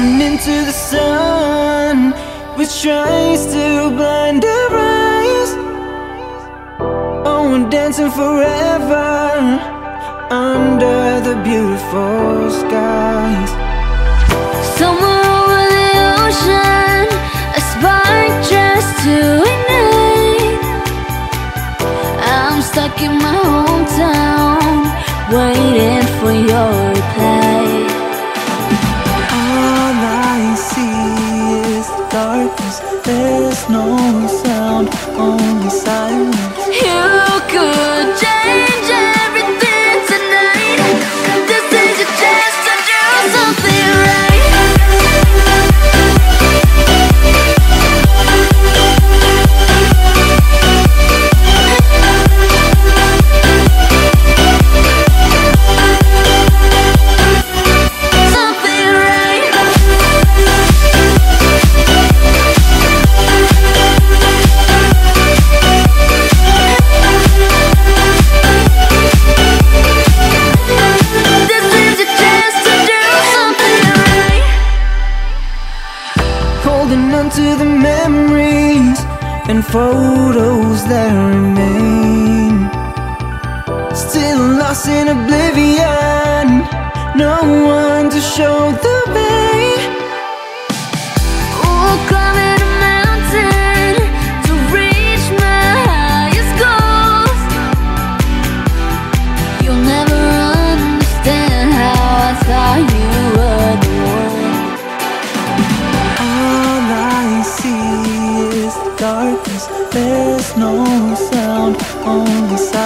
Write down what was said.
into the sun, which tries to blind our eyes. Oh, we're dancing forever under the beautiful skies. Somewhere over the ocean, a spark just to ignite. I'm stuck in my hometown, waiting for your reply. All I see is darkness, there's no sound, only silence. You could change everything tonight. This is your chance to do something right. Holding on to the memories and photos that remain. Still lost in oblivion, no one to show the way. Oh, climbing a mountain to reach my highest goals. You'll never understand how I thought you were the one. All I see is darkness, there's no sound, only silence.